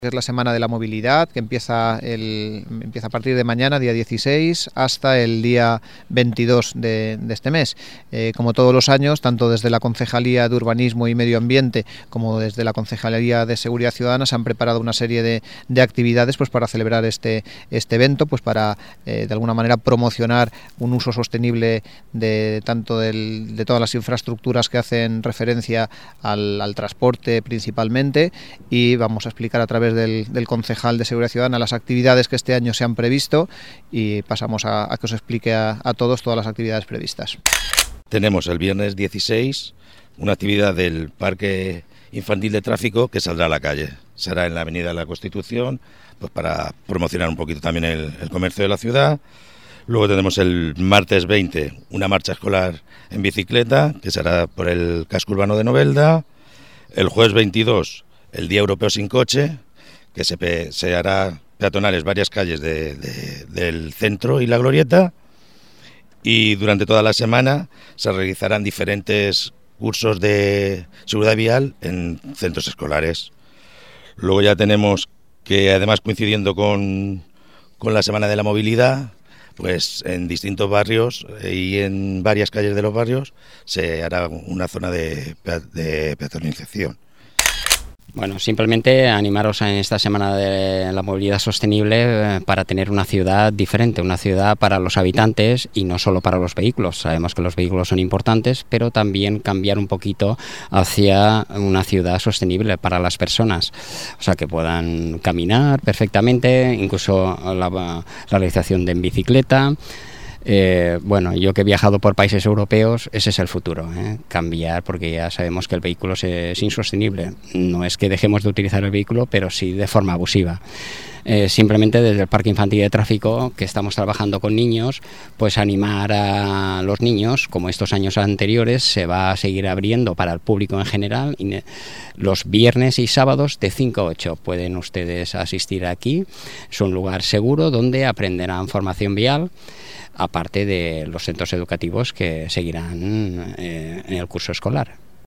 Que es la Semana de la Movilidad, que empieza a partir de mañana, día 16, hasta el día 22 de este mes. Como todos los años, tanto desde la Concejalía de Urbanismo y Medio Ambiente como desde la Concejalía de Seguridad Ciudadana se han preparado una serie de actividades pues para celebrar este evento, pues para de alguna manera promocionar un uso sostenible de todas las infraestructuras que hacen referencia al transporte principalmente, y vamos a explicar a través del concejal de Seguridad Ciudadana las actividades que este año se han previsto, y pasamos a que os explique a todos todas las actividades previstas. Tenemos el viernes 16 una actividad del Parque Infantil de Tráfico que saldrá a la calle. Será en la Avenida de la Constitución, pues para promocionar un poquito también el comercio de la ciudad. Luego tenemos el martes 20 una marcha escolar en bicicleta que será por el casco urbano de Novelda. El jueves 22 el Día Europeo sin Coche, que se hará peatonales varias calles del centro y la Glorieta, y durante toda la semana se realizarán diferentes cursos de seguridad vial en centros escolares. Luego ya tenemos que, además coincidiendo con la Semana de la Movilidad, pues en distintos barrios y en varias calles de los barrios se hará una zona de peatonalización. Bueno, simplemente animaros en esta Semana de la Movilidad Sostenible para tener una ciudad diferente, una ciudad para los habitantes y no solo para los vehículos. Sabemos que los vehículos son importantes, pero también cambiar un poquito hacia una ciudad sostenible para las personas, o sea, que puedan caminar perfectamente, incluso la realización de en bicicleta. Bueno, yo que he viajado por países europeos, ese es el futuro, cambiar, porque ya sabemos que el vehículo es insostenible. No es que dejemos de utilizar el vehículo, pero sí de forma abusiva. Simplemente desde el Parque Infantil de Tráfico, que estamos trabajando con niños, pues animar a los niños, como estos años anteriores, se va a seguir abriendo para el público en general. Los viernes y sábados de 5 a 8 pueden ustedes asistir aquí. Es un lugar seguro donde aprenderán formación vial, aparte de los centros educativos que seguirán en el curso escolar.